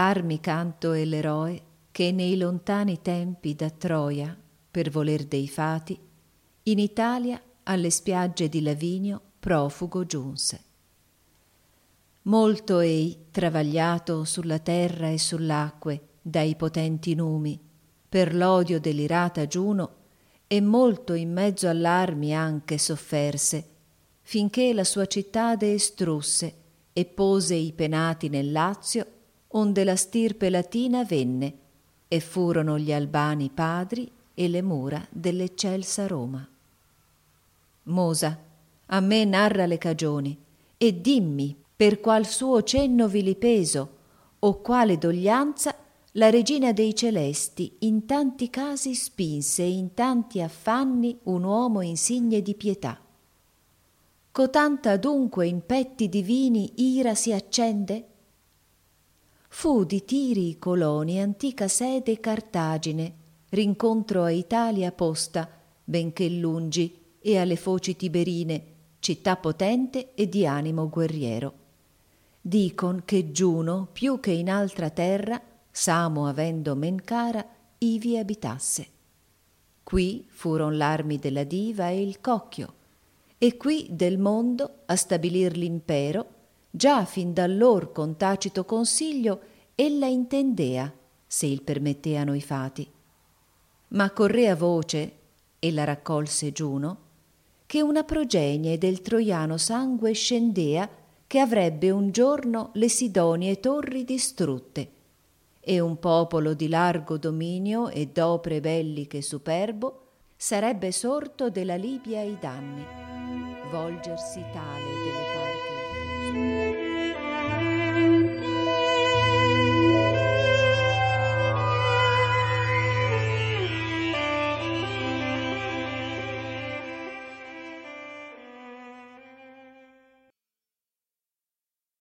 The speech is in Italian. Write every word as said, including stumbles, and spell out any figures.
l'armi canto e l'eroe che nei lontani tempi da Troia, per voler dei fati, in Italia alle spiagge di Lavinio profugo giunse. Molto ei travagliato sulla terra e sull'acque dai potenti numi per l'odio dell'irata Giuno, e molto in mezzo all'armi anche sofferse, finché la sua cittade estrusse e pose i penati nel Lazio, onde la stirpe latina venne, e furono gli Albani padri e le mura dell'eccelsa Roma. Mosa, a me narra le cagioni, e dimmi per qual suo cenno vilipeso o quale doglianza la regina dei celesti in tanti casi spinse e in tanti affanni un uomo insigne di pietà. Cotanta dunque in petti divini ira si accende? Fu di Tirii coloni antica sede Cartagine, rincontro a Italia posta, benché lungi, e alle foci tiberine, città potente e di animo guerriero. Dicon che Giuno, più che in altra terra, Samo avendo men cara, ivi abitasse. Qui furon l'armi della diva e il cocchio, e qui del mondo a stabilir l'impero, già fin d'allor con tacito consiglio ella intendea, se il permetteano i fati. Ma correa voce, e la raccolse Giuno, che una progenie del troiano sangue scendea, che avrebbe un giorno le Sidonie torri distrutte, e un popolo di largo dominio e d'opre belliche superbo sarebbe sorto della Libia ai danni, volgersi tale delle parti